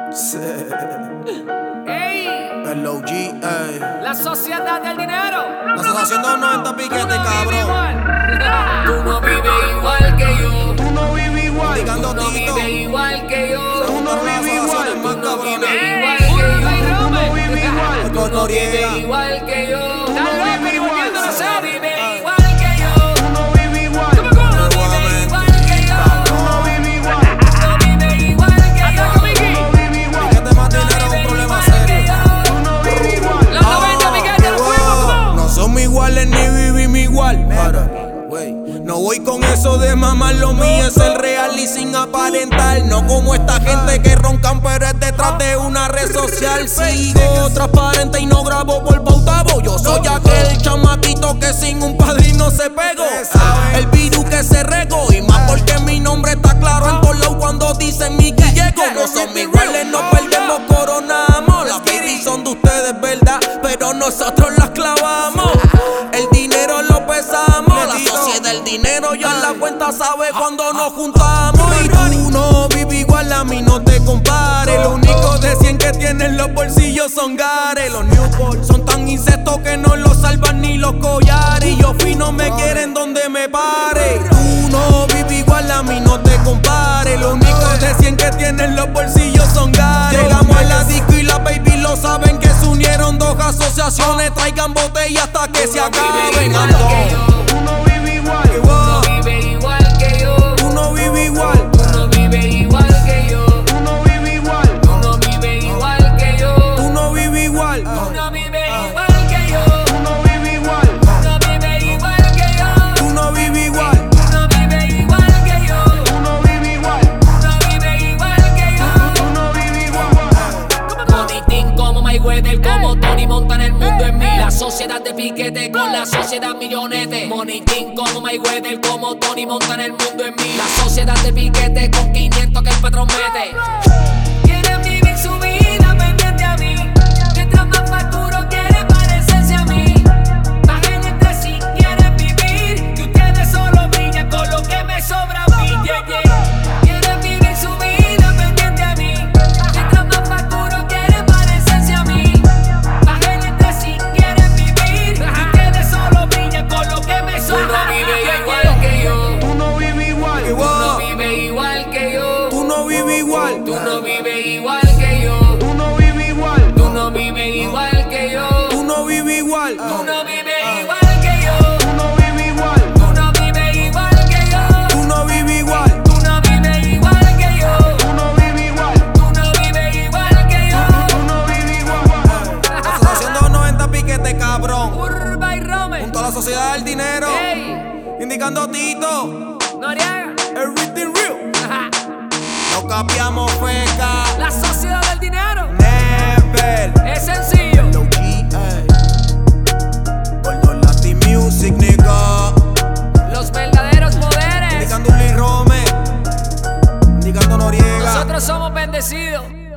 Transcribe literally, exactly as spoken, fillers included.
Ey, El O G, ey. la sociedad del dinero. La asociación de los noventa piquetes, cabrón. Tú no vives igual que yo. Tú no vives igual. Indicando Tú no Tito. vives igual que yo. Tú no vives igual. Tú no vives Ey, igual que yo. Tú no vives igual. Tú no Noriega. vives igual que yo. Tú no vives igual. Tú no vives igual que yo. Tú no vives igual. Tú no vives igual que yo. Tú no vives igual. Tú no vives igual que yo. Tú no vives igual. Piquete más dinero es un problema serio. Tú no vives igual. Los noventa piquetes, nos fuimos, come on. No somos iguales ni vivimos igual. Para, wey. No voy con eso de mamar, lo mío es el real y sin aparentar. No como esta gente que roncan pero es detrás de una red social. Sigo transparente y no grabo por pautavo. Yo soy aquel chamaquito que sin un padrino se pegó. El virus que se regó y más porque mi nombre está claro en todos lados cuando dicen mi guilleco. No somos iguales, no perdemos, coronamos. Las babies son de ustedes, ¿verdad? Pero nosotros las clavamos. El dinero lo pesamos. La sociedad del dinero ya en la cuenta sabe cuando nos juntamos. Y tú no vives igual, a mí no te compares. Lo único de cien que tienen los bolsillos son gares. Los Newport son tan insectos que no los salvan ni los collares. Y yo fino me quieren donde me pare. Tú no vives igual, a mí no te compares. Lo único de cien que tienen los bolsillos son gares. Llegamos a la disco y la baby lo saben que se unieron dos asociaciones. Traigan botella hasta que se acaben. Tú no vives igual. Tú no vives igual que yo. Tú no vives igual. Tú no vives igual que yo. Tú no vives igual. Tú no vives igual que yo. Tú no vives igual. Tú no vives igual que yo. Tú no vives igual. Tú no vives igual que yo. Tú no vives igual. Tú no vives igual que yo. Tú no vives igual. Tú no vives igual que yo. Tú no vives igual. Monitín como Mayweather, como Tony Montana, el mundo es mío. La sociedad de piquete con la sociedad millonete. Monitín como Mayweather, como Tony Montana, el mundo es mío. La sociedad de piquete con quinientos que el patrón mete. Quieren vivir su vida pendiente a mí. Mientras más facturo quieren parecerse a mí. Bajen entre sí, quieren vivir. Que ustedes solo brillan con lo que me sobra a mí. Yeah, yeah. Quieren vivir su vida pendiente a mí. Mientras más facturo quieren parecerse a mí. Bajen entre sí, quieren vivir. Que ustedes solo brillan con lo que me sobra. Tú no vives igual que yo. Tú no vives igual. Tú no vives igual que yo. Tú no vives igual. Tú no vives igual que yo. Tú no vives igual. Tú no vives igual que yo. Tú no vives igual. Tú no vives igual que yo. Tú no vives igual. Tú no vives igual que yo. Tú no vives igual. Tú no vives igual que yo. Tú no vives igual. Tú no vives igual que yo. Tú no vives igual. Asociación de los noventa piquetes, cabrón. Urba y Rome. Junto a la sociedad del dinero. Ey, Indicando Tito. Noriega. Everything real. Ajá. No capiamos feca. La sociedad del dinero. Never. Es sencillo. O G, ey. Gordo Latin Music, nigga. Los verdaderos poderes. Indicando Lee Rome. Indicando Noriega. Nosotros somos bendecidos.